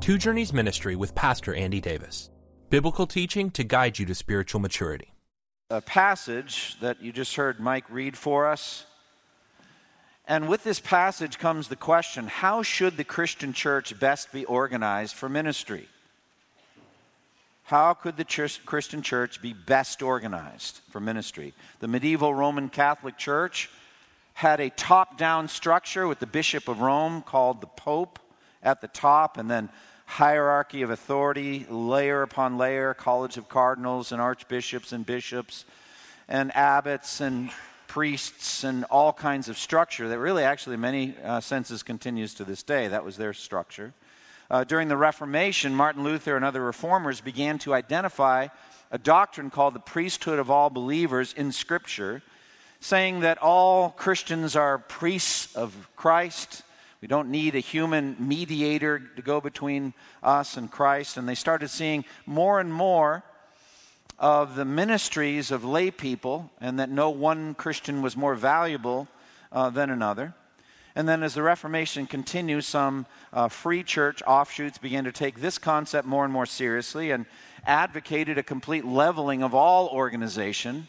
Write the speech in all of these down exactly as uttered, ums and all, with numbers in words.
Two Journeys Ministry with Pastor Andy Davis. Biblical teaching to guide you to spiritual maturity. A passage that you just heard Mike read for us. And with this passage comes the question, how should the Christian church best be organized for ministry? How could the church, Christian church be best organized for ministry? The medieval Roman Catholic Church had a top-down structure with the Bishop of Rome called the Pope at the top, and then hierarchy of authority, layer upon layer, college of cardinals and archbishops and bishops and abbots and priests and all kinds of structure that really actually in many uh, senses continues to this day. That was their structure. Uh, during the Reformation, Martin Luther and other reformers began to identify a doctrine called the priesthood of all believers in Scripture, saying that all Christians are priests of Christ. We don't need a human mediator to go between us and Christ. And they started seeing more and more of the ministries of lay people, and that no one Christian was more valuable uh, than another. And then as the Reformation continued, some uh, free church offshoots began to take this concept more and more seriously and advocated a complete leveling of all organization.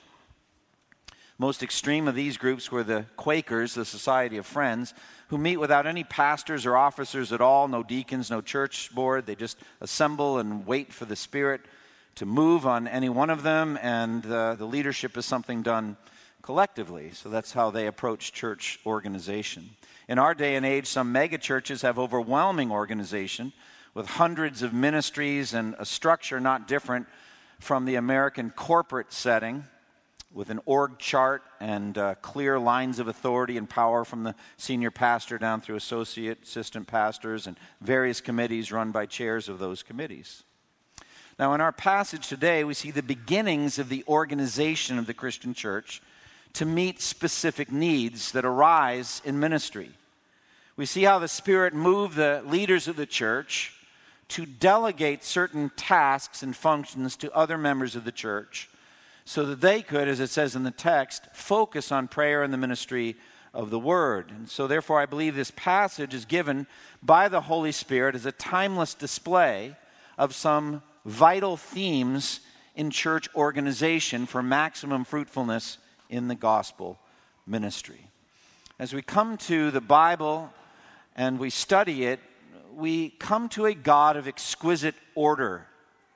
Most extreme of these groups were the Quakers, the Society of Friends, who meet without any pastors or officers at all, no deacons, no church board. They just assemble and wait for the Spirit to move on any one of them, and uh, the leadership is something done collectively. So that's how they approach church organization. In our day and age, some mega churches have overwhelming organization with hundreds of ministries and a structure not different from the American corporate setting, with an org chart and uh, clear lines of authority and power from the senior pastor down through associate, assistant pastors, and various committees run by chairs of those committees. Now, in our passage today, we see the beginnings of the organization of the Christian church to meet specific needs that arise in ministry. We see how the Spirit moved the leaders of the church to delegate certain tasks and functions to other members of the church, so that they could, as it says in the text, focus on prayer and the ministry of the Word. And so therefore I believe this passage is given by the Holy Spirit as a timeless display of some vital themes in church organization for maximum fruitfulness in the gospel ministry. As we come to the Bible and we study it, we come to a God of exquisite order.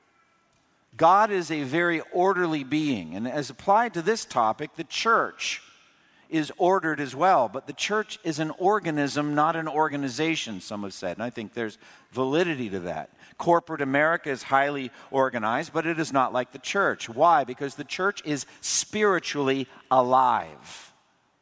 God is a very orderly being, and as applied to this topic, the church is ordered as well. But the church is an organism, not an organization, some have said, and I think there's validity to that. Corporate America is highly organized, but it is not like the church. Why? Because the church is spiritually alive.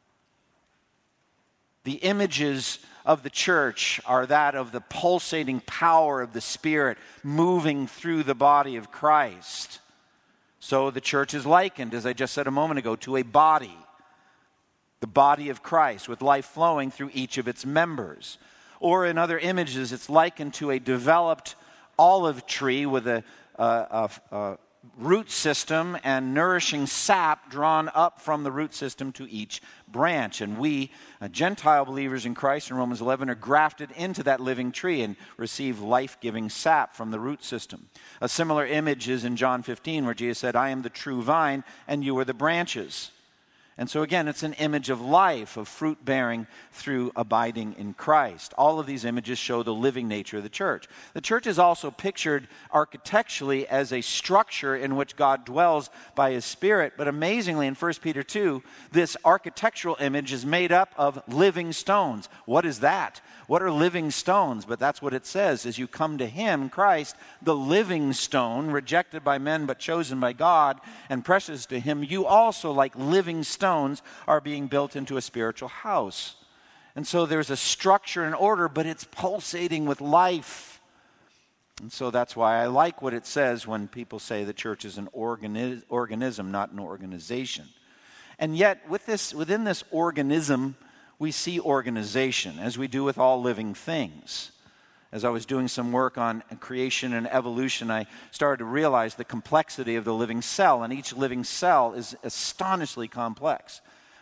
The images of the church are that of the pulsating power of the Spirit moving through the body of Christ. So the church is likened, as I just said a moment ago, to a body. The body of Christ with life flowing through each of its members. Or in other images, it's likened to a developed olive tree with a, a, a, a root system and nourishing sap drawn up from the root system to each branch. And we, uh, Gentile believers in Christ in Romans eleven, are grafted into that living tree and receive life-giving sap from the root system. A similar image is in John fifteen, where Jesus said, I am the true vine and you are the branches. And so again, it's an image of life, of fruit bearing through abiding in Christ. All of these images show the living nature of the church. The church is also pictured architecturally as a structure in which God dwells by His Spirit. But amazingly, in First Peter two, this architectural image is made up of living stones. What is that? What are living stones? But that's what it says. As you come to Him, Christ, the living stone, rejected by men but chosen by God and precious to Him, you also, like living stones, are being built into a spiritual house. And so there's a structure and order, but it's pulsating with life. And so that's why I like what it says when people say the church is an organi- organism, not an organization. And yet, with this, within this organism, we see organization, as we do with all living things. As I was doing some work on creation and evolution, I started to realize the complexity of the living cell, and each living cell is astonishingly complex.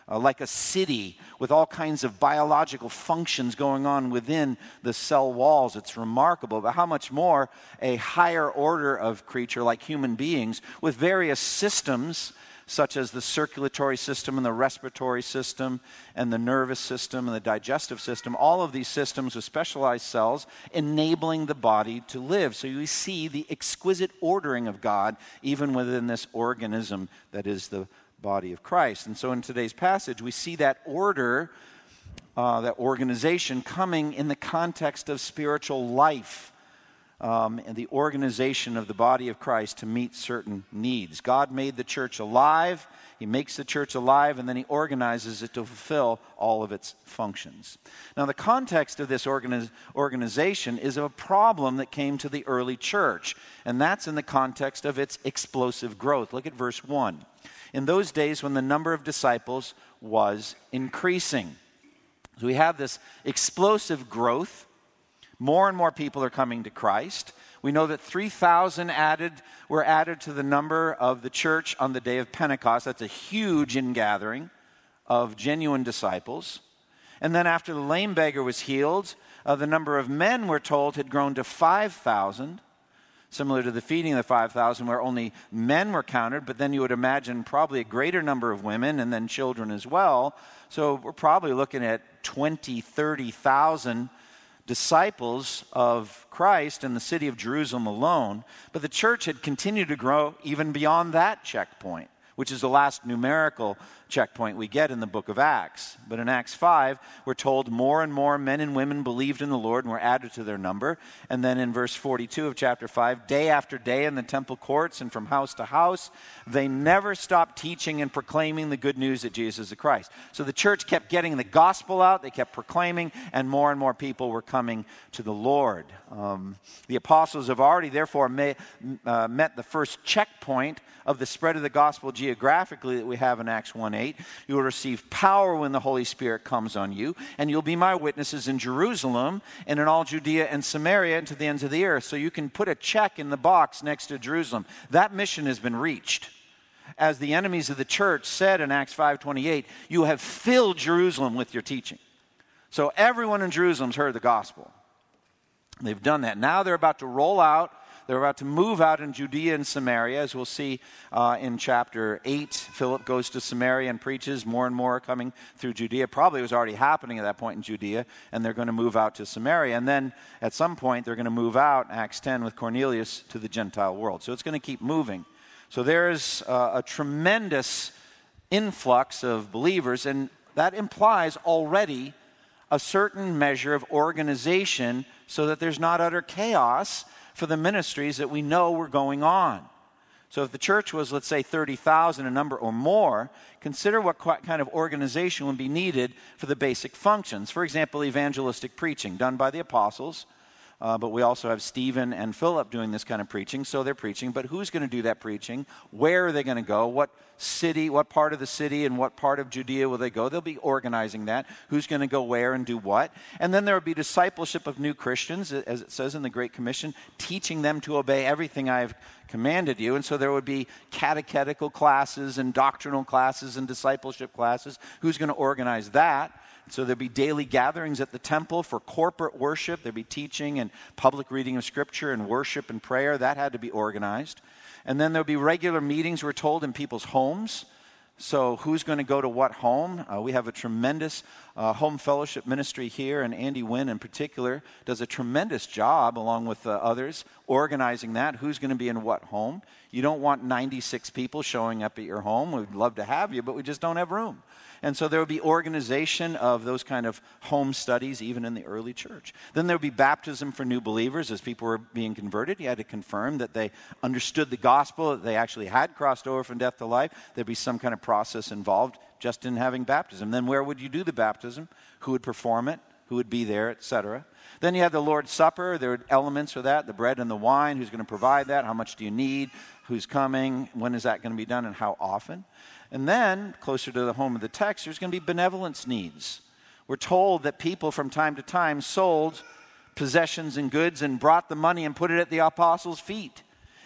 uh, like a city with all kinds of biological functions going on within the cell walls. It's remarkable. But how much more a higher order of creature like human beings with various systems such as the circulatory system and the respiratory system and the nervous system and the digestive system, all of these systems with specialized cells enabling the body to live. So you see the exquisite ordering of God even within this organism that is the body of Christ. And so in today's passage, we see that order, uh, that organization coming in the context of spiritual life. Um, and the organization of the body of Christ to meet certain needs. God made the church alive, He makes the church alive, and then He organizes it to fulfill all of its functions. Now, the context of this organiz- organization is a problem that came to the early church, and that's in the context of its explosive growth. Look at verse one. In those days when the number of disciples was increasing. So we have this explosive growth. More and more people are coming to Christ. We know that three thousand added were added to the number of the church on the day of Pentecost. That's a huge ingathering of genuine disciples. And then after the lame beggar was healed, uh, the number of men, we're told, had grown to five thousand, similar to the feeding of the five thousand where only men were counted, but then you would imagine probably a greater number of women and then children as well. So we're probably looking at twenty, thirty thousand disciples of Christ in the city of Jerusalem alone, but the church had continued to grow even beyond that checkpoint, which is the last numerical checkpoint we get in the book of Acts. But in Acts five, we're told more and more men and women believed in the Lord and were added to their number. And then in verse forty-two of chapter five, day after day in the temple courts and from house to house, they never stopped teaching and proclaiming the good news that Jesus is the Christ. So the church kept getting the gospel out, they kept proclaiming, and more and more people were coming to the Lord. Um, the apostles have already, therefore, may, uh, met the first checkpoint of the spread of the gospel geographically that we have in Acts one eight. You will receive power when the Holy Spirit comes on you, and you'll be my witnesses in Jerusalem and in all Judea and Samaria and to the ends of the earth. So you can put a check in the box next to Jerusalem. That mission has been reached. As the enemies of the church said in Acts five twenty-eight, you have filled Jerusalem with your teaching. So everyone in Jerusalem's heard the gospel. They've done that. Now they're about to roll out. They're about to move out in Judea and Samaria, as we'll see uh, in chapter eight. Philip goes to Samaria and preaches. More and more are coming through Judea. Probably was already happening at that point in Judea, and they're going to move out to Samaria. And then at some point, they're going to move out, Acts ten, with Cornelius to the Gentile world. So it's going to keep moving. So there's uh, a tremendous influx of believers, and that implies already a certain measure of organization so that there's not utter chaos for the ministries that we know were going on. So if the church was, let's say, thirty thousand, a number or more, consider what kind of organization would be needed for the basic functions. For example, evangelistic preaching done by the apostles, uh, but we also have Stephen and Philip doing this kind of preaching, so they're preaching. But who's going to do that preaching? Where are they going to go? What city, what part of the city and what part of Judea will they go? They'll be organizing that. Who's going to go where and do what? And then there will be discipleship of new Christians, as it says in the Great Commission, teaching them to obey everything I've commanded you. And so there would be catechetical classes and doctrinal classes and discipleship classes. Who's going to organize that? So there'd be daily gatherings at the temple for corporate worship. There'd be teaching and public reading of Scripture and worship and prayer. That had to be organized. And then there'd be regular meetings, we're told, in people's homes. So who's going to go to what home? Uh, we have a tremendous uh, home fellowship ministry here, and Andy Wynn in particular does a tremendous job, along with uh, others, organizing that. Who's going to be in what home? You don't want ninety-six people showing up at your home. We'd love to have you, but we just don't have room. And so there would be organization of those kind of home studies, even in the early church. Then there would be baptism for new believers. As people were being converted, you had to confirm that they understood the gospel, that they actually had crossed over from death to life. There'd be some kind of process involved just in having baptism. Then where would you do the baptism? Who would perform it? Who would be there, et cetera. Then you have the Lord's Supper. There are elements for that, the bread and the wine. Who's going to provide that? How much do you need? Who's coming? When is that going to be done, and how often? And then, closer to the home of the text, there's going to be benevolence needs. We're told that people from time to time sold possessions and goods and brought the money and put it at the apostles' feet.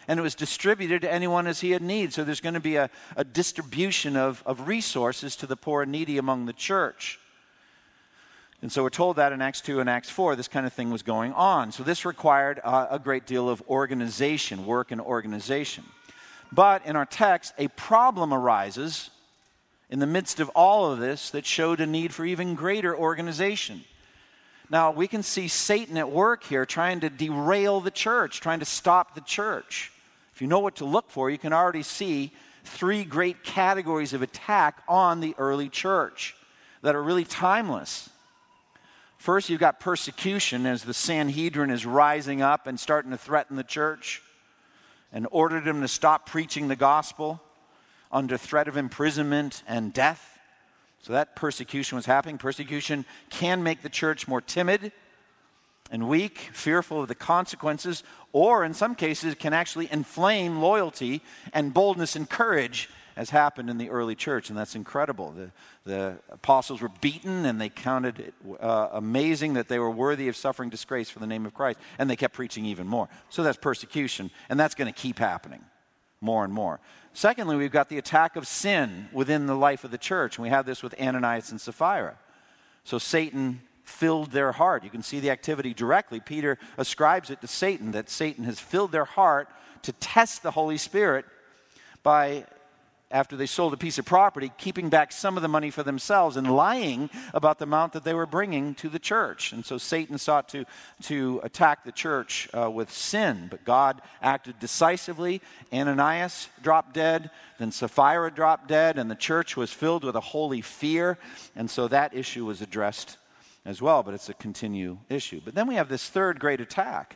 and it was distributed to anyone as he had need. So there's going to be a, a distribution of, of resources to the poor and needy among the church. And so we're told that in Acts two and Acts four, this kind of thing was going on. So this required uh, a great deal of organization, work and organization. But in our text, a problem arises in the midst of all of this that showed a need for even greater organization. Now, we can see Satan at work here trying to derail the church, trying to stop the church. If you know what to look for, you can already see three great categories of attack on the early church that are really timeless. First, you've got persecution as the Sanhedrin is rising up and starting to threaten the church and ordered them to stop preaching the gospel under threat of imprisonment and death. So that persecution was happening. Persecution can make the church more timid and weak, fearful of the consequences, or in some cases can actually inflame loyalty and boldness and courage, as happened in the early church, and that's incredible. The, the apostles were beaten, and they counted it uh, amazing that they were worthy of suffering disgrace for the name of Christ, and they kept preaching even more. So that's persecution, and that's going to keep happening more and more. Secondly, we've got the attack of sin within the life of the church, and we have this with Ananias and Sapphira. So Satan filled their heart. You can see the activity directly. Peter ascribes it to Satan, that Satan has filled their heart to test the Holy Spirit by, after they sold a piece of property, keeping back some of the money for themselves and lying about the amount that they were bringing to the church. And so Satan sought to, to attack the church uh, with sin, but God acted decisively. Ananias dropped dead, then Sapphira dropped dead, and the church was filled with a holy fear, and so that issue was addressed as well, but it's a continued issue. But then we have this third great attack,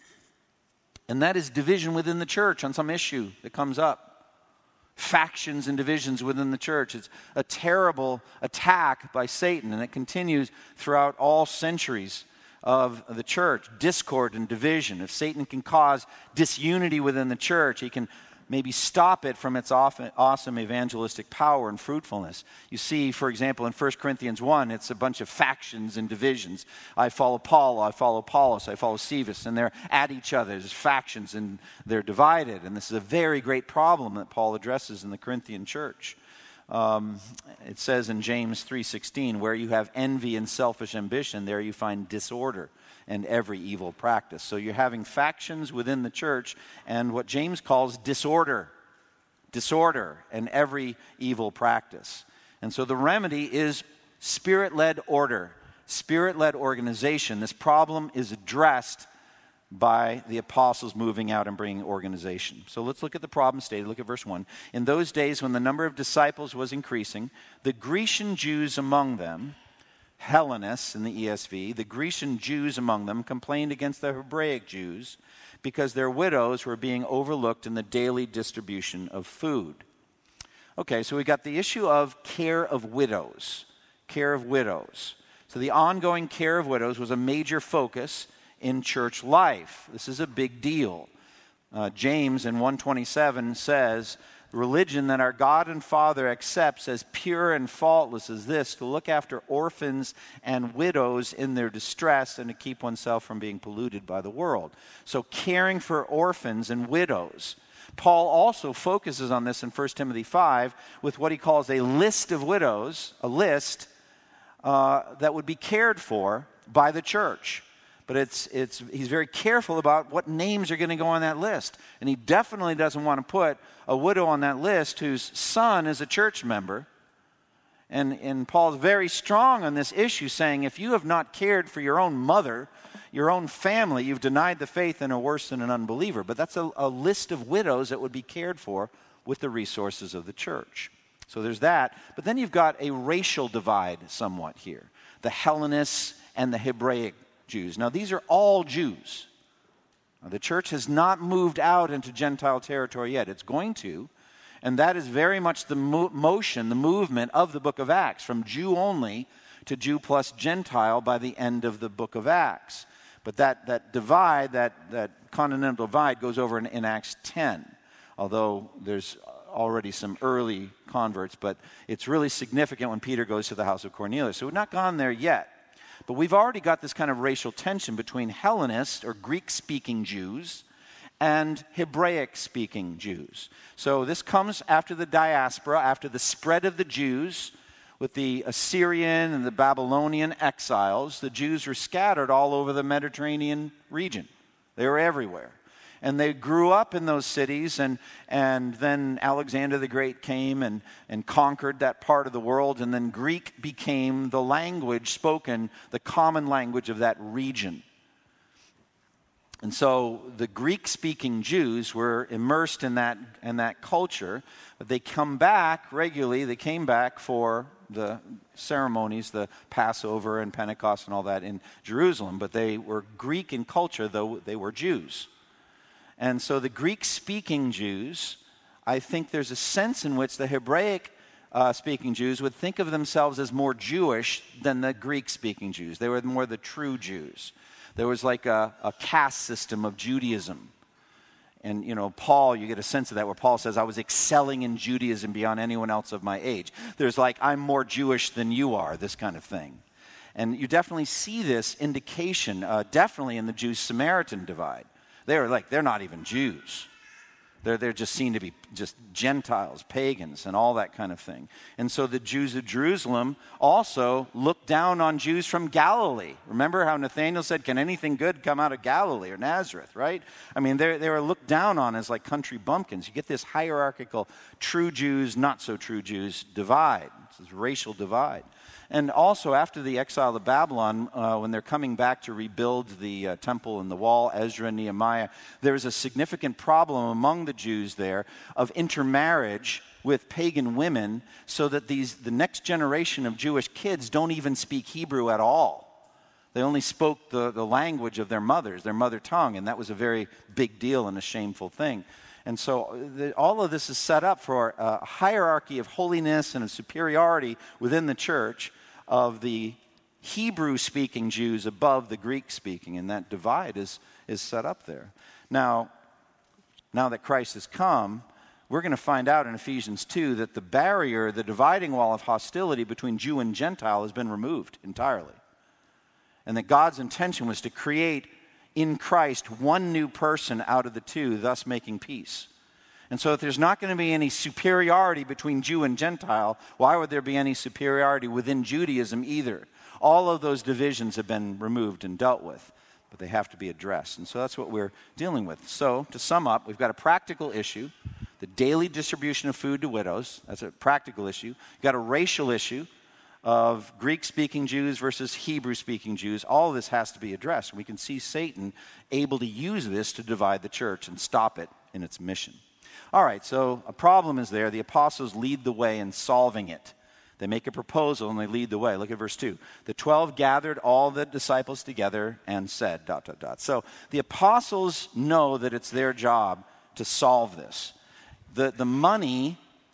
and that is division within the church on some issue that comes up. Factions and divisions within the church. It's a terrible attack by Satan, and it continues throughout all centuries of the church. Discord and division. If Satan can cause disunity within the church, he can maybe stop it from its awesome evangelistic power and fruitfulness. You see, for example, in First Corinthians one, it's a bunch of factions and divisions. I follow Paul, I follow Apollos, I follow Cephas, and they're at each other. There's factions, and they're divided. And this is a very great problem that Paul addresses in the Corinthian church. Um, it says in James three sixteen, where you have envy and selfish ambition, there you find disorder and every evil practice. So you're having factions within the church and what James calls disorder. Disorder and every evil practice. And so the remedy is Spirit-led order, Spirit-led organization. This problem is addressed by the apostles moving out and bringing organization. So let's look at the problem stated. Look at verse one. In those days when the number of disciples was increasing, the Grecian Jews among them, Hellenists in the E S V, the Grecian Jews among them complained against the Hebraic Jews because their widows were being overlooked in the daily distribution of food. Okay, so we got the issue of care of widows. Care of widows. So the ongoing care of widows was a major focus in church life. This is a big deal. Uh, James in one twenty-seven says, religion that our God and Father accepts as pure and faultless is this, to look after orphans and widows in their distress and to keep oneself from being polluted by the world. So caring for orphans and widows. Paul also focuses on this in First Timothy five with what he calls a list of widows, a list uh, that would be cared for by the church. But it's it's he's very careful about what names are going to go on that list. And he definitely doesn't want to put a widow on that list whose son is a church member. And, and Paul's very strong on this issue, saying if you have not cared for your own mother, your own family, you've denied the faith and are worse than an unbeliever. But that's a, a list of widows that would be cared for with the resources of the church. So there's that. But then you've got a racial divide somewhat here. The Hellenists and the Hebraic Jews. Now, these are all Jews. Now, the church has not moved out into Gentile territory yet. It's going to, and that is very much the mo- motion, the movement of the book of Acts, from Jew only to Jew plus Gentile by the end of the book of Acts. But that, that divide, that, that continental divide goes over in, in Acts ten, although there's already some early converts, but it's really significant when Peter goes to the house of Cornelius. So we've not gone there yet. But we've already got this kind of racial tension between Hellenist or Greek-speaking Jews and Hebraic-speaking Jews. So this comes after the diaspora, after the spread of the Jews with the Assyrian and the Babylonian exiles. The Jews were scattered all over the Mediterranean region. They were everywhere. And they grew up in those cities, and, and then Alexander the Great came and, and conquered that part of the world, and then Greek became the language spoken, the common language of that region. And so the Greek-speaking Jews were immersed in that, in that culture, but they come back regularly. They came back for the ceremonies, the Passover and Pentecost and all that in Jerusalem, but they were Greek in culture, though they were Jews. And so the Greek-speaking Jews, I think there's a sense in which the Hebraic-speaking uh, Jews would think of themselves as more Jewish than the Greek-speaking Jews. They were more the true Jews. There was like a, a caste system of Judaism. And, you know, Paul, you get a sense of that where Paul says, I was excelling in Judaism beyond anyone else of my age. There's like, I'm more Jewish than you are, this kind of thing. And you definitely see this indication, uh, definitely in the Jew-Samaritan divide. They're like, they're not even Jews. They're, they're just seen to be just Gentiles, pagans, and all that kind of thing. And so the Jews of Jerusalem also looked down on Jews from Galilee. Remember how Nathanael said, can anything good come out of Galilee or Nazareth, right? I mean, they they were looked down on as like country bumpkins. You get this hierarchical true Jews, not so true Jews divide. It's this racial divide. And also after the exile of Babylon, uh, when they're coming back to rebuild the uh, temple and the wall, Ezra, Nehemiah, there's a significant problem among the Jews there of intermarriage with pagan women, so that these the next generation of Jewish kids don't even speak Hebrew at all. They only spoke the, the language of their mothers, their mother tongue, and that was a very big deal and a shameful thing. And so the, all of this is set up for a hierarchy of holiness and a superiority within the church of the Hebrew-speaking Jews above the Greek-speaking, and that divide is, is set up there. Now, now that Christ has come, we're going to find out in Ephesians two that the barrier, the dividing wall of hostility between Jew and Gentile has been removed entirely. And that God's intention was to create in Christ one new person out of the two, thus making peace. And so if there's not going to be any superiority between Jew and Gentile, why would there be any superiority within Judaism either? All of those divisions have been removed and dealt with, but they have to be addressed. And so that's what we're dealing with. So to sum up, we've got a practical issue, the daily distribution of food to widows. That's a practical issue. You've got a racial issue of Greek-speaking Jews versus Hebrew-speaking Jews. All of this has to be addressed. We can see Satan able to use this to divide the church and stop it in its mission. All right, so a problem is there. The apostles lead the way in solving it. They make a proposal and they lead the way. Look at verse two. The twelve gathered all the disciples together and said, dot, dot, dot. So the apostles know that it's their job to solve this. The, the money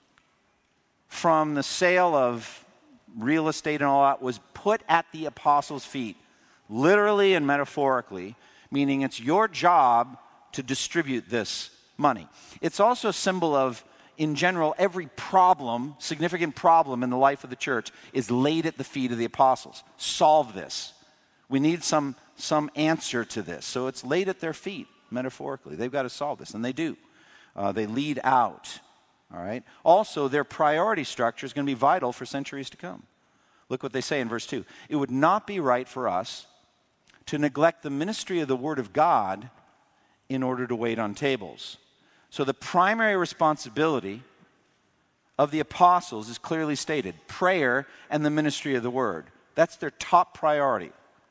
from the sale of real estate and all that was put at the apostles' feet, literally and metaphorically, meaning it's your job to distribute this money. It's also a symbol of, in general, every problem, significant problem in the life of the church is laid at the feet of the apostles. Solve this. We need some, some answer to this. So it's laid at their feet, metaphorically. They've got to solve this, and they do. Uh, they lead out. All right. Also, their priority structure is going to be vital for centuries to come. Look what they say in verse two. It would not be right for us to neglect the ministry of the Word of God in order to wait on tables. So the primary responsibility of the apostles is clearly stated: prayer and the ministry of the Word. That's their top priority.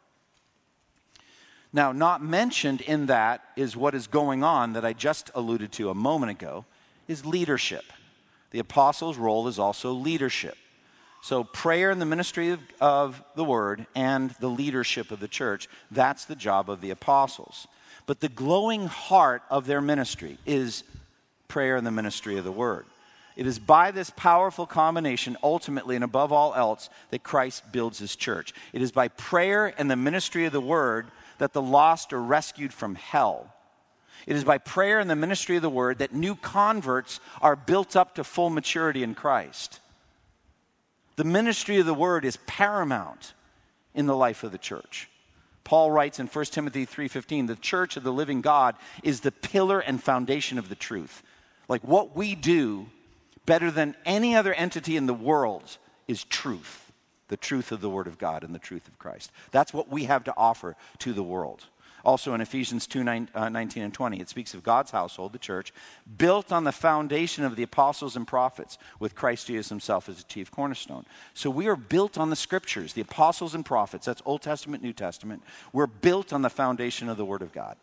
Now, not mentioned in that is what is going on that I just alluded to a moment ago, is leadership. The apostles' role is also leadership. So prayer and the ministry of, of the Word and the leadership of the church, that's the job of the apostles. But the glowing heart of their ministry is prayer and the ministry of the Word. It is by this powerful combination, ultimately and above all else, that Christ builds his church. It is by prayer and the ministry of the Word that the lost are rescued from hell. It is by prayer and the ministry of the Word that new converts are built up to full maturity in Christ. The ministry of the Word is paramount in the life of the church. Paul writes in First Timothy three fifteen, the church of the living God is the pillar and foundation of the truth. Like what we do better than any other entity in the world is truth. The truth of the Word of God and the truth of Christ. That's what we have to offer to the world. Also in Ephesians two, nineteen and twenty, it speaks of God's household, the church, built on the foundation of the apostles and prophets, with Christ Jesus himself as the chief cornerstone. So we are built on the scriptures, the apostles and prophets. That's Old Testament, New Testament. We're built on the foundation of the Word of God.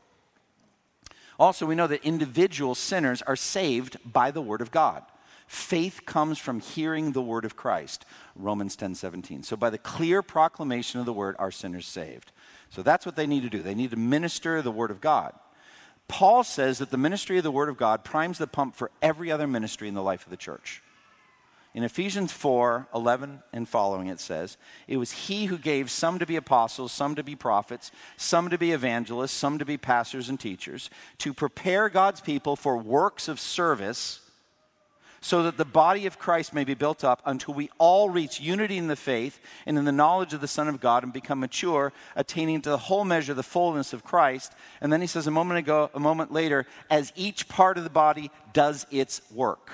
Also, we know that individual sinners are saved by the Word of God. Faith comes from hearing the word of Christ, Romans ten seventeen. So by the clear proclamation of the word, are sinners saved. So that's what they need to do. They need to minister the word of God. Paul says that the ministry of the word of God primes the pump for every other ministry in the life of the church. In Ephesians four eleven and following, it says, it was he who gave some to be apostles, some to be prophets, some to be evangelists, some to be pastors and teachers, to prepare God's people for works of service, so that the body of Christ may be built up until we all reach unity in the faith and in the knowledge of the Son of God and become mature, attaining to the whole measure of the fullness of Christ. And then he says a moment ago, a moment later, as each part of the body does its work.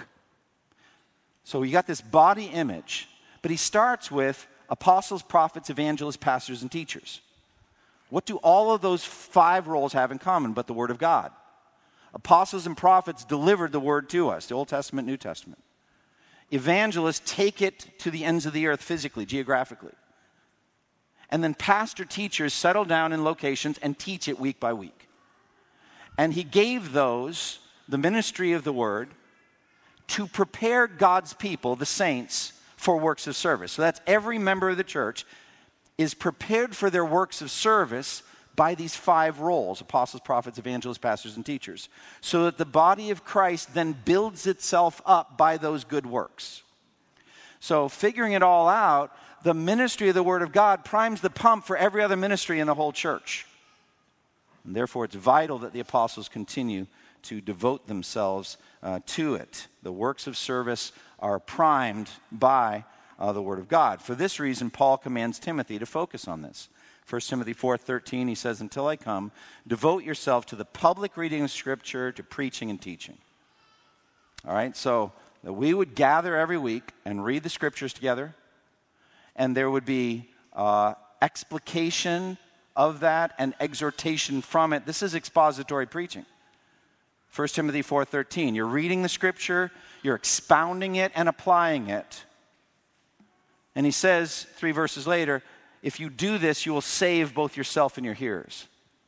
So you got this body image, but he starts with apostles, prophets, evangelists, pastors, and teachers. What do all of those five roles have in common but the Word of God? Apostles and prophets delivered the word to us, the Old Testament, New Testament. Evangelists take it to the ends of the earth physically, geographically. And then pastor teachers settle down in locations and teach it week by week. And he gave those the ministry of the word to prepare God's people, the saints, for works of service. So that's every member of the church is prepared for their works of service by these five roles, apostles, prophets, evangelists, pastors, and teachers, so that the body of Christ then builds itself up by those good works. So figuring it all out, the ministry of the Word of God primes the pump for every other ministry in the whole church. And therefore, it's vital that the apostles continue to devote themselves uh, to it. The works of service are primed by uh, the Word of God. For this reason, Paul commands Timothy to focus on this. First Timothy four thirteen, he says, until I come, devote yourself to the public reading of Scripture, to preaching and teaching. All right, so that we would gather every week and read the Scriptures together, and there would be uh, explication of that and exhortation from it. This is expository preaching. First Timothy four thirteen, you're reading the Scripture, you're expounding it and applying it. And he says, three verses later, if you do this, you will save both yourself and your hearers.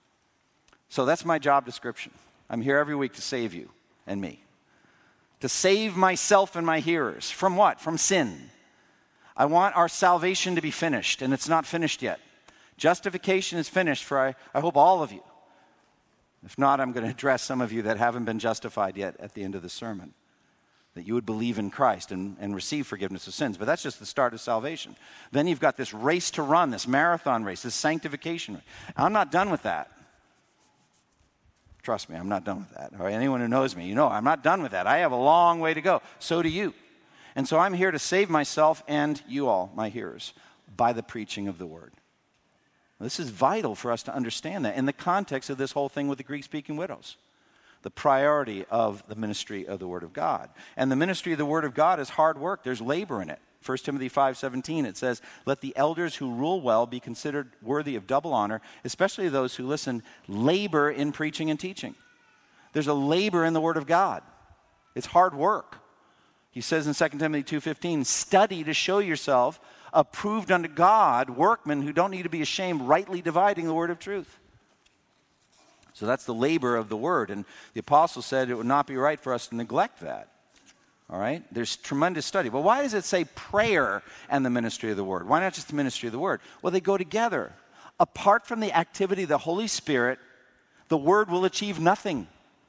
So that's my job description. I'm here every week to save you and me. To save myself and my hearers. From what? From sin. I want our salvation to be finished, and it's not finished yet. Justification is finished for, I, I hope, all of you. If not, I'm going to address some of you that haven't been justified yet at the end of the sermon. That you would believe in Christ and, and receive forgiveness of sins. But that's just the start of salvation. Then you've got this race to run, this marathon race, this sanctification race. I'm not done with that. Trust me, I'm not done with that. Or anyone who knows me, you know I'm not done with that. I have a long way to go. So do you. And so I'm here to save myself and you all, my hearers, by the preaching of the word. This is vital for us to understand that in the context of this whole thing with the Greek-speaking widows. The priority of the ministry of the Word of God. And the ministry of the Word of God is hard work. There's labor in it. First Timothy five seventeen, it says, let the elders who rule well be considered worthy of double honor, especially those who listen, labor in preaching and teaching. There's a labor in the Word of God. It's hard work. He says in Second Timothy two fifteen, study to show yourself approved unto God, workmen who don't need to be ashamed, rightly dividing the word of truth. So that's the labor of the word. And the apostle said it would not be right for us to neglect that. All right? There's tremendous study. But why does it say prayer and the ministry of the word? Why not just the ministry of the word? Well, they go together. Apart from the activity of the Holy Spirit, the word will achieve nothing.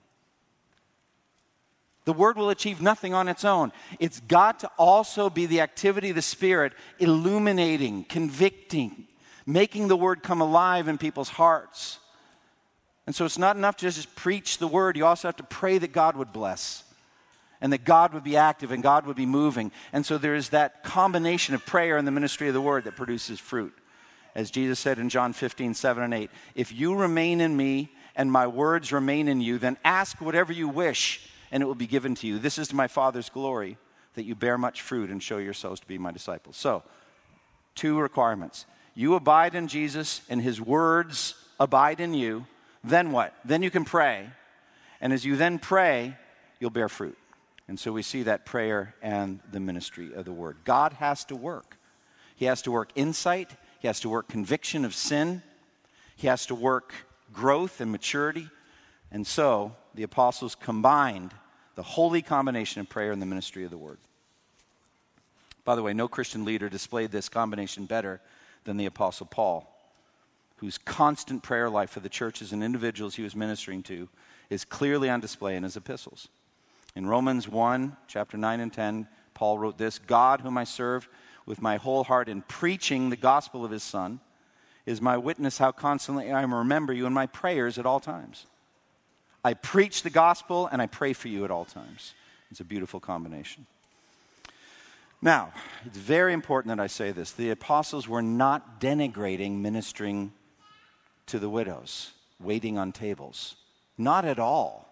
The word will achieve nothing on its own. It's got to also be the activity of the Spirit, illuminating, convicting, making the word come alive in people's hearts. And so it's not enough to just preach the word. You also have to pray that God would bless and that God would be active and God would be moving. And so there is that combination of prayer and the ministry of the word that produces fruit As Jesus said in John fifteen, seven and eight, if you remain in me and my words remain in you, then ask whatever you wish and it will be given to you. This is to my Father's glory, that you bear much fruit and show yourselves to be my disciples. So, two requirements. You abide in Jesus and his words abide in you. Then what? Then you can pray. And as you then pray, you'll bear fruit. And so we see that prayer and the ministry of the word. God has to work. He has to work insight. He has to work conviction of sin. He has to work growth and maturity. And so the apostles combined the holy combination of prayer and the ministry of the word. By the way, no Christian leader displayed this combination better than the Apostle Paul, whose constant prayer life for the churches and individuals he was ministering to is clearly on display in his epistles. In Romans one, chapter nine and ten, Paul wrote this, God, whom I serve with my whole heart in preaching the gospel of his Son, is my witness how constantly I remember you in my prayers at all times. I preach the gospel and I pray for you at all times. It's a beautiful combination. Now, it's very important that I say this. The apostles were not denigrating ministering to the widows, waiting on tables. Not at all.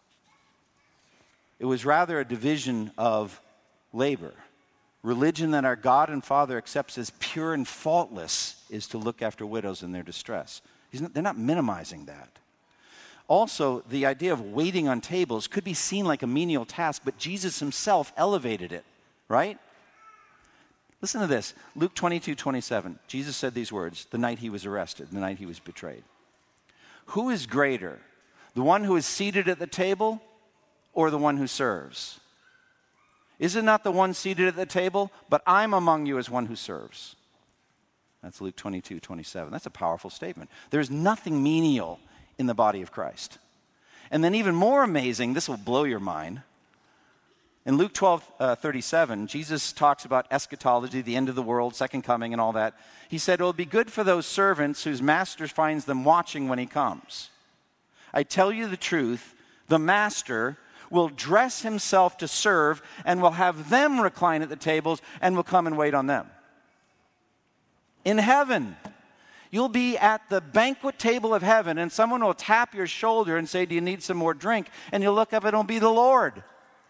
It was rather a division of labor. Religion that our God and Father accepts as pure and faultless is to look after widows in their distress. He's not, they're not minimizing that. Also, the idea of waiting on tables could be seen like a menial task, but Jesus himself elevated it, right? Listen to this. Luke twenty-two, twenty-seven. Jesus said these words the night he was arrested, the night he was betrayed. Who is greater, the one who is seated at the table or the one who serves? Is it not the one seated at the table? But I'm among you as one who serves. That's Luke twenty-two, twenty-seven. That's a powerful statement. There's nothing menial in the body of Christ. And then even more amazing, this will blow your mind. In Luke twelve, thirty-seven, Jesus talks about eschatology, the end of the world, second coming and all that. He said, it will be good for those servants whose master finds them watching when he comes. I tell you the truth, the master will dress himself to serve and will have them recline at the tables and will come and wait on them. In heaven, you'll be at the banquet table of heaven and someone will tap your shoulder and say, do you need some more drink? And you'll look up and it'll be the Lord.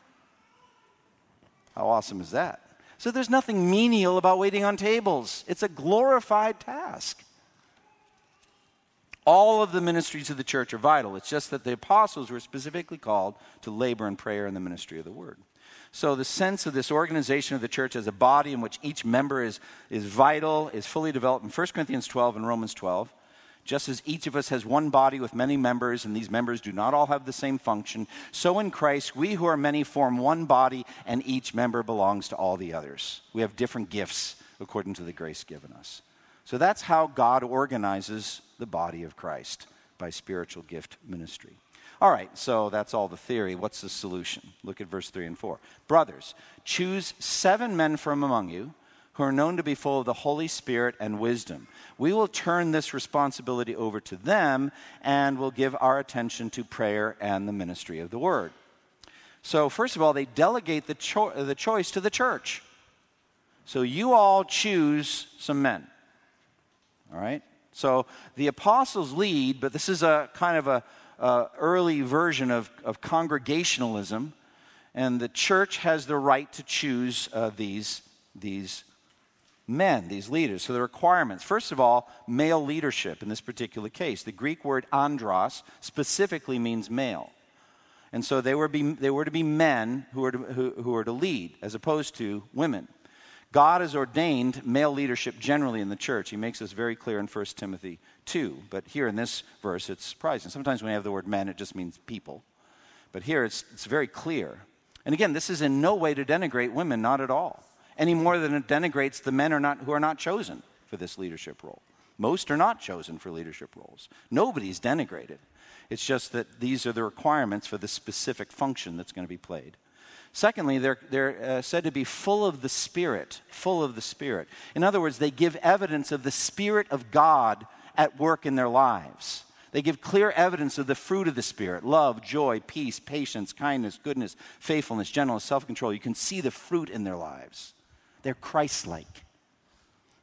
How awesome is that? So there's nothing menial about waiting on tables. It's a glorified task. All of the ministries of the church are vital. It's just that the apostles were specifically called to labor in prayer and the ministry of the word. So the sense of this organization of the church as a body in which each member is, is vital, is fully developed in First Corinthians twelve and Romans twelve. Just as each of us has one body with many members, and these members do not all have the same function, so in Christ, we who are many form one body, and each member belongs to all the others. We have different gifts according to the grace given us. So that's how God organizes the body of Christ, by spiritual gift ministry. All right, so that's all the theory. What's the solution? Look at verse three and four. Brothers, choose seven men from among you who are known to be full of the Holy Spirit and wisdom. We will turn this responsibility over to them and will give our attention to prayer and the ministry of the word. So first of all, they delegate the, cho- the choice to the church. So you all choose some men. All right? So the apostles lead, but this is a kind of a uh, early version of, of congregationalism, and the church has the right to choose uh, these, these men, these leaders. So the requirements, first of all, male leadership in this particular case. The Greek word andros specifically means male. And so they were, be, they were to be men who were to, who, who were to lead, as opposed to women. God has ordained male leadership generally in the church. He makes this very clear in First Timothy two. But here in this verse, it's surprising. Sometimes when we have the word men, it just means people. But here it's, it's very clear. And again, this is in no way to denigrate women, not at all. Any more than it denigrates the men are not, who are not chosen for this leadership role. Most are not chosen for leadership roles. Nobody's denigrated. It's just that these are the requirements for the specific function that's going to be played. Secondly, they're, they're uh, said to be full of the Spirit, full of the Spirit. In other words, they give evidence of the Spirit of God at work in their lives. They give clear evidence of the fruit of the Spirit: love, joy, peace, patience, kindness, goodness, faithfulness, gentleness, self-control. You can see the fruit in their lives. They're Christ-like.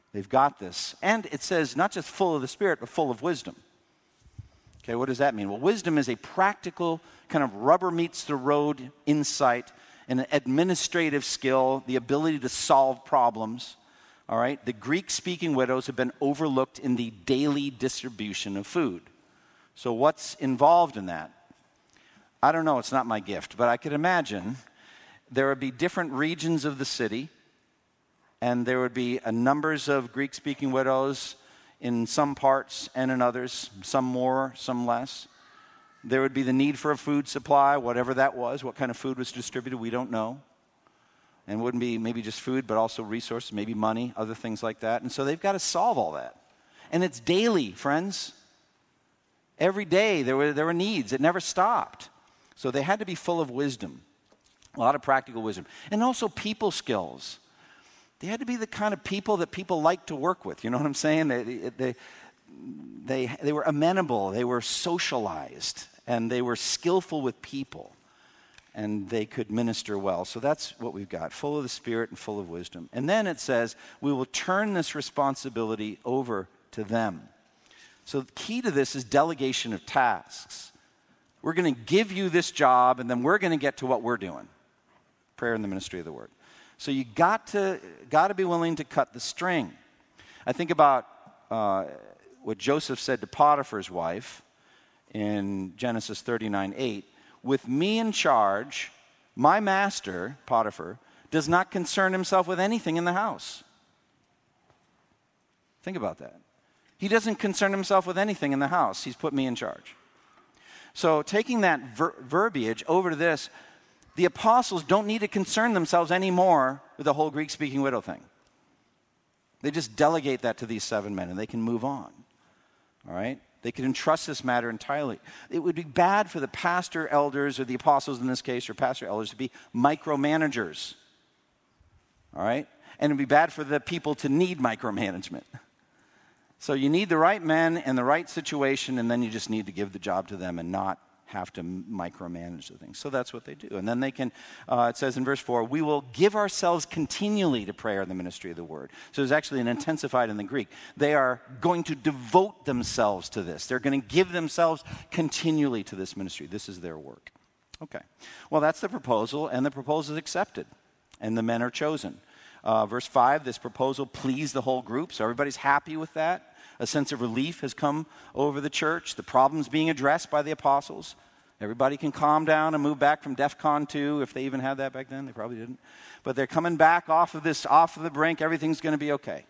They've got this. And it says not just full of the Spirit, but full of wisdom. Okay, what does that mean? Well, wisdom is a practical kind of rubber meets the road insight, an administrative skill, the ability to solve problems. All right, the Greek-speaking widows have been overlooked in the daily distribution of food. So what's involved in that? I don't know, it's not my gift, but I could imagine there would be different regions of the city, and there would be a numbers of Greek-speaking widows in some parts and in others, some more, some less. There would be the need for a food supply, whatever that was, what kind of food was distributed, we don't know. And it wouldn't be maybe just food, but also resources, maybe money, other things like that. And so they've got to solve all that. And it's daily, friends. Every day there were, there were needs. It never stopped. So they had to be full of wisdom, a lot of practical wisdom. And also people skills. They had to be the kind of people that people like to work with. You know what I'm saying? They, they, they, they were amenable. They were socialized. And they were skillful with people. And they could minister well. So that's what we've got, full of the Spirit and full of wisdom. And then it says, we will turn this responsibility over to them. So the key to this is delegation of tasks. We're going to give you this job, and then we're going to get to what we're doing. Prayer and the ministry of the word. So you got to, got to be willing to cut the string. I think about uh, what Joseph said to Potiphar's wife in Genesis thirty-nine eight. With me in charge, my master, Potiphar, does not concern himself with anything in the house. Think about that. He doesn't concern himself with anything in the house. He's put me in charge. So taking that ver- verbiage over to this, the apostles don't need to concern themselves anymore with the whole Greek-speaking widow thing. They just delegate that to these seven men, and they can move on. All right? They could entrust this matter entirely. It would be bad for the pastor elders, or the apostles in this case, or pastor elders, to be micromanagers. All right? And it would be bad for the people to need micromanagement. So you need the right men in the right situation, and then you just need to give the job to them and not have to micromanage the things. So that's what they do. And then they can, uh, it says in verse four, we will give ourselves continually to prayer and the ministry of the word. So there's actually an intensified in the Greek. They are going to devote themselves to this. They're going to give themselves continually to this ministry. This is their work. Okay. Well, that's the proposal, and the proposal is accepted, and the men are chosen. Uh, verse five, this proposal pleased the whole group, so everybody's happy with that. A sense of relief has come over the church. The problem's being addressed by the apostles. Everybody can calm down and move back from DEFCON two, if they even had that back then. They probably didn't. But they're coming back off of this, off of the brink. Everything's going to be okay.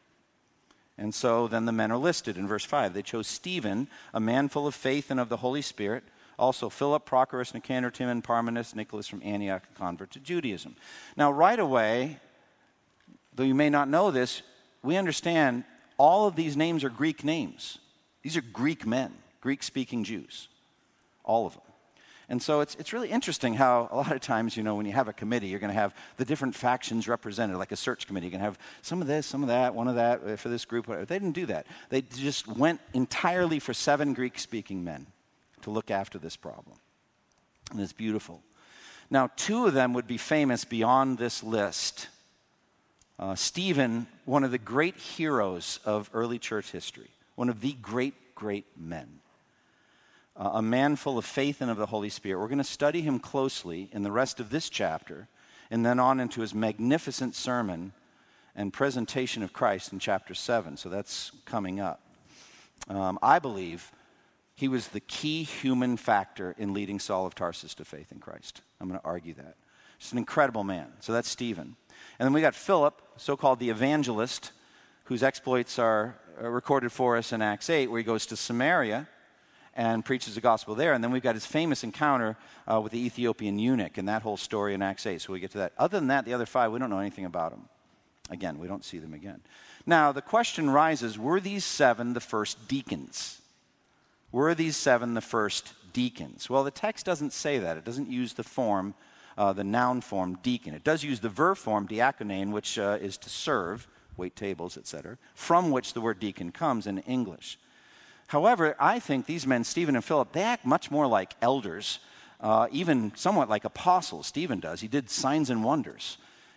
And so then the men are listed in verse five. They chose Stephen, a man full of faith and of the Holy Spirit. Also Philip, Prochorus, Nicanor, Timon, Parmenas, Nicholas from Antioch, a convert to Judaism. Now right away, though you may not know this, we understand all of these names are Greek names. These are Greek men, Greek-speaking Jews, all of them. And so it's it's really interesting how a lot of times, you know, when you have a committee, you're going to have the different factions represented, like a search committee. You're going to have some of this, some of that, one of that for this group. Whatever. They didn't do that. They just went entirely for seven Greek-speaking men to look after this problem. And it's beautiful. Now, two of them would be famous beyond this list. Uh, Stephen, one of the great heroes of early church history, one of the great, great men, uh, a man full of faith and of the Holy Spirit. We're going to study him closely in the rest of this chapter, and then on into his magnificent sermon and presentation of Christ in chapter seven. So that's coming up. Um, I believe he was the key human factor in leading Saul of Tarsus to faith in Christ. I'm going to argue that. Just an incredible man. So that's Stephen. And then we got Philip, so-called the evangelist, whose exploits are recorded for us in Acts eight, where he goes to Samaria and preaches the gospel there. And then we've got his famous encounter uh, with the Ethiopian eunuch and that whole story in Acts eight. So we get to that. Other than that, the other five, we don't know anything about them. Again, we don't see them again. Now, the question rises, were these seven the first deacons? Were these seven the first deacons? Well, the text doesn't say that. It doesn't use the form Uh, the noun form deacon. It does use the verb form diakonein, which uh, is to serve, wait tables, et cetera, from which the word deacon comes in English. However, I think these men, Stephen and Philip, they act much more like elders, uh, even somewhat like apostles. Stephen does. He did signs and wonders.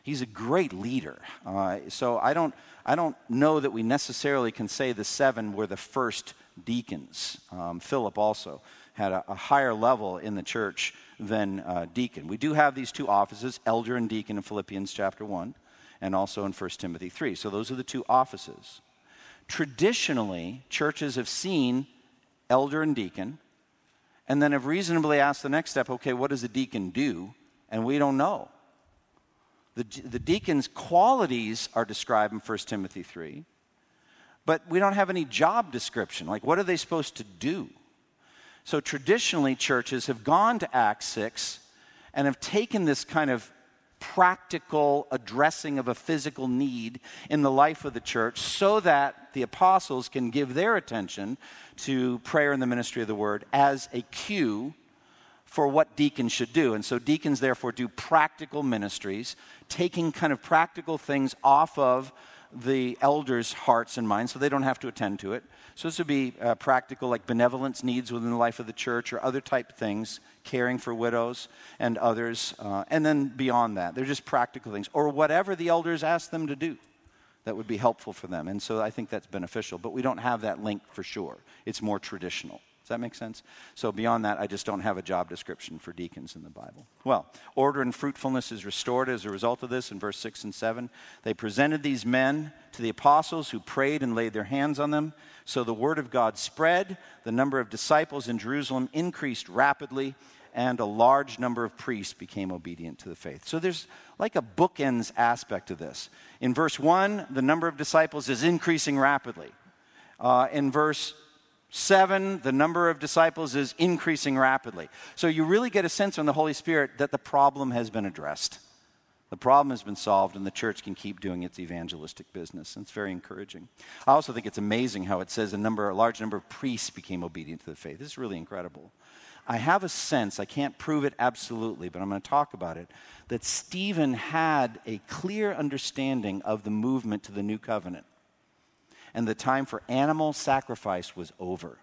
He's a great leader. Uh, so I don't, I don't know that we necessarily can say the seven were the first deacons. Um, Philip also had a, a higher level in the church than uh, deacon. We do have these two offices, elder and deacon in Philippians chapter one, and also in First Timothy three. So those are the two offices. Traditionally, churches have seen elder and deacon, and then have reasonably asked the next step, okay, what does a deacon do? And we don't know. The, the deacon's qualities are described in First Timothy three, but we don't have any job description. Like, what are they supposed to do? So traditionally, churches have gone to Acts six and have taken this kind of practical addressing of a physical need in the life of the church so that the apostles can give their attention to prayer and the ministry of the word as a cue for what deacons should do. And so deacons therefore do practical ministries, taking kind of practical things off of the elders' hearts and minds so they don't have to attend to it. So this would be uh, practical, like benevolence needs within the life of the church or other type things, caring for widows and others. Uh, and then beyond that, they're just practical things. Or whatever the elders ask them to do that would be helpful for them. And so I think that's beneficial. But we don't have that link for sure. It's more traditional. Does that make sense? So beyond that, I just don't have a job description for deacons in the Bible. Well, order and fruitfulness is restored as a result of this in verse six and seven. They presented these men to the apostles who prayed and laid their hands on them. So the word of God spread. The number of disciples in Jerusalem increased rapidly, and a large number of priests became obedient to the faith. So there's like a bookends aspect to this. In verse one, the number of disciples is increasing rapidly. Uh, in verse Seven, the number of disciples is increasing rapidly. So you really get a sense from the Holy Spirit that the problem has been addressed. The problem has been solved, and the church can keep doing its evangelistic business. And it's very encouraging. I also think it's amazing how it says a number, a large number of priests became obedient to the faith. This is really incredible. I have a sense, I can't prove it absolutely, but I'm going to talk about it, that Stephen had a clear understanding of the movement to the new covenant. And the time for animal sacrifice was over.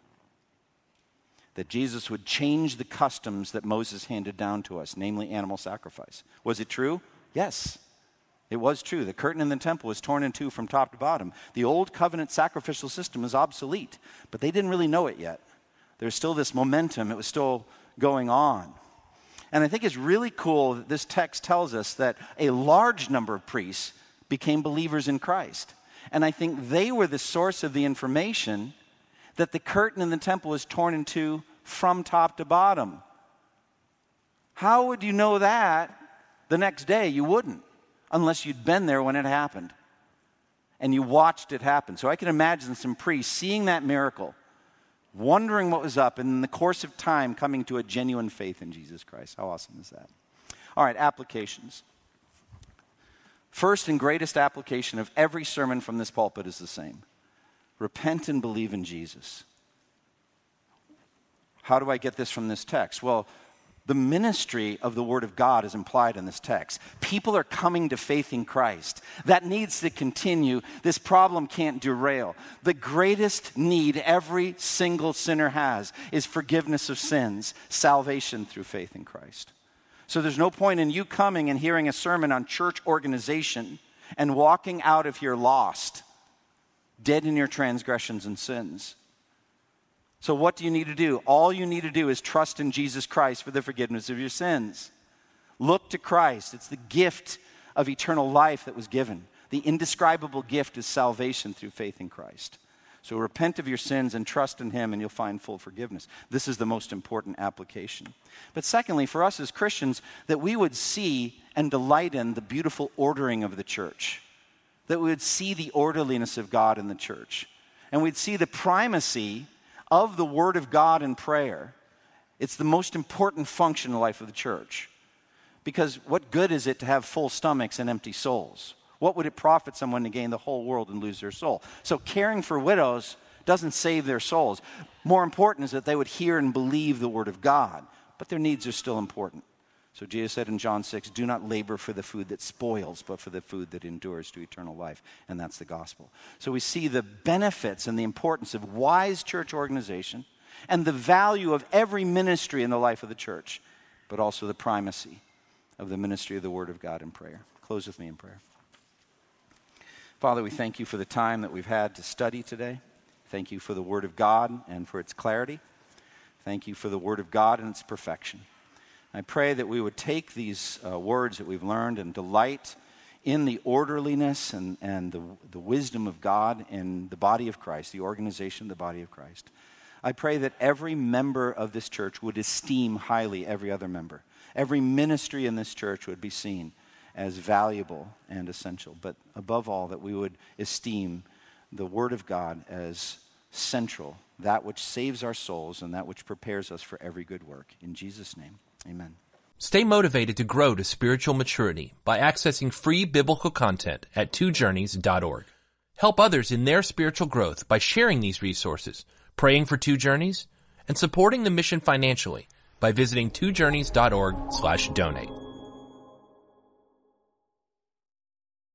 That Jesus would change the customs that Moses handed down to us, namely animal sacrifice. Was it true? Yes, it was true. The curtain in the temple was torn in two from top to bottom. The old covenant sacrificial system was obsolete, but they didn't really know it yet. There's still this momentum. It was still going on. And I think it's really cool that this text tells us that a large number of priests became believers in Christ. And I think they were the source of the information that the curtain in the temple was torn in two from top to bottom. How would you know that the next day? You wouldn't, unless you'd been there when it happened and you watched it happen. So I can imagine some priests seeing that miracle, wondering what was up, and in the course of time coming to a genuine faith in Jesus Christ. How awesome is that? All right, applications. First and greatest application of every sermon from this pulpit is the same. Repent and believe in Jesus. How do I get this from this text? Well, the ministry of the Word of God is implied in this text. People are coming to faith in Christ. That needs to continue. This problem can't derail. The greatest need every single sinner has is forgiveness of sins, salvation through faith in Christ. So there's no point in you coming and hearing a sermon on church organization and walking out of here lost, dead in your transgressions and sins. So what do you need to do? All you need to do is trust in Jesus Christ for the forgiveness of your sins. Look to Christ. It's the gift of eternal life that was given. The indescribable gift is salvation through faith in Christ. So repent of your sins and trust in Him, and you'll find full forgiveness. This is the most important application. But secondly, for us as Christians, that we would see and delight in the beautiful ordering of the church. That we would see the orderliness of God in the church. And we'd see the primacy of the Word of God in prayer. It's the most important function in the life of the church. Because what good is it to have full stomachs and empty souls? What would it profit someone to gain the whole world and lose their soul? So caring for widows doesn't save their souls. More important is that they would hear and believe the Word of God. But their needs are still important. So Jesus said in John six, do not labor for the food that spoils, but for the food that endures to eternal life. And that's the gospel. So we see the benefits and the importance of wise church organization and the value of every ministry in the life of the church, but also the primacy of the ministry of the Word of God in prayer. close with me in prayer. Father, we thank you for the time that we've had to study today. Thank you for the Word of God and for its clarity. Thank you for the Word of God and its perfection. I pray that we would take these uh, words that we've learned and delight in the orderliness and, and the, the wisdom of God in the body of Christ, the organization of the body of Christ. I pray that every member of this church would esteem highly every other member. Every ministry in this church would be seen as valuable and essential. But above all, that we would esteem the Word of God as central, that which saves our souls and that which prepares us for every good work. In Jesus' name, amen. Stay motivated to grow to spiritual maturity by accessing free biblical content at two journeys dot org. Help others in their spiritual growth by sharing these resources, praying for Two Journeys, and supporting the mission financially by visiting two journeys dot org slash donate.